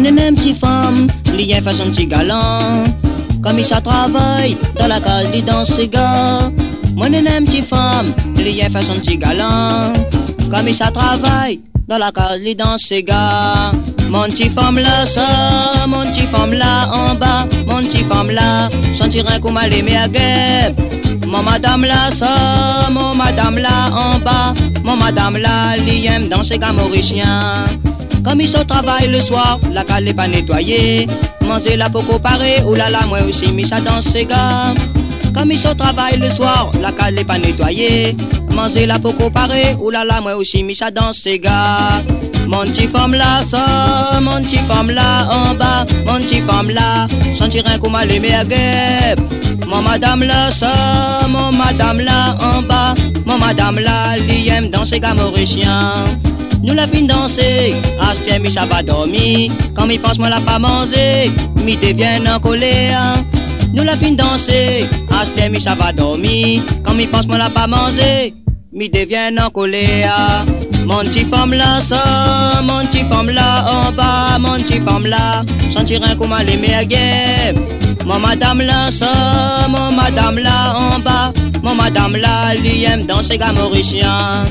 aime petite femme, il y a façon petit galant. Comme il travaille dans la case, il danse ses gars. Moi aime petite femme, il y a façon petit galant. Comme il travaille dans la case, il danse ses gars. Mon petit femme là, ça, mon petit femme là en bas, mon petit femme là, sentir un coup mal aimé à guêpe. Mon madame là, ça, mon madame là en bas, mon madame là, il aime danser comme mauricien. Comme il se travaille le soir, la cale n'est pas nettoyée. Manger la poco paré, oulala, moi aussi, mis ça dans ses gars. Comme il se travaille le soir, la cale n'est pas nettoyée. Manger la poco paré, oulala, moi aussi, mis ça dans ses gars. Mon petit femme là, ça, mon petit femme là en bas, mon petit femme là, sentir un coup mal aimé à guêpe. Mon madame là, ça, mon madame là en bas, mon madame là, il aime danser comme mauricien. Nous la fin danser, à ce mi ça va dormir. Quand mi pense moi la pas manger, mi devient en colère. Nous la fin danser, à ce mi ça va dormir. Quand mi pense moi la pas manger, mi devient en colère. Mon petit femme là, ça, mon petit femme là en bas, mon petit femme là, sentir un coup mal aimé à guêpe. Mon madame là, ça, mon madame là en bas, mon madame là, il aime danser comme mauricien.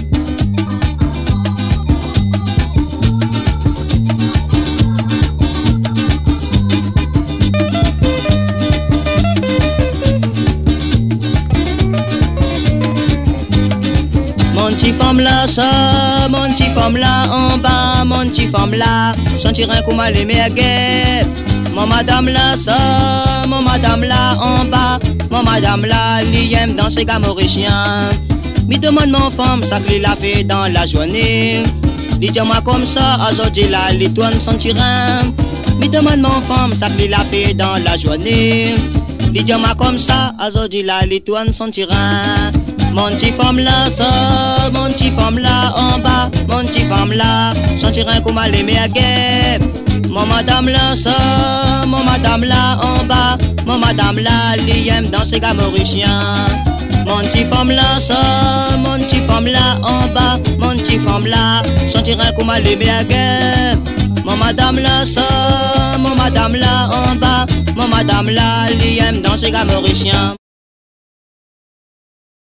Mon petit femme là, ça, mon petit femme là en bas, mon petit femme là, sentir un coup mal aimé à guêpe. Mon madame là, ça, mon madame là en bas, mon madame là, il aime danser comme mauricien. Mi demande mon femme, ça qu'il a fait dans la journée. Il dit moi comme ça, aujourd'hui là, il tourne son tyran. Mi demande mon femme, ça qu'il a fait dans la journée. Il dit moi comme ça, aujourd'hui là, il tourne son tyran. Mon petit femme là, ça, mon petit femme là en bas, mon petit femme là, sentir un coup mal aimé à guêpe. Mon madame là, ça, mon madame là en bas, mon madame là, il aime danser comme mauricien. Mon petit femme là, ça, mon petit femme là en bas, mon petit femme là, sentir un coup mal aimé à guêpe. Mon madame là, ça, mon madame là en bas, mon madame là, il aime danser comme mauricien.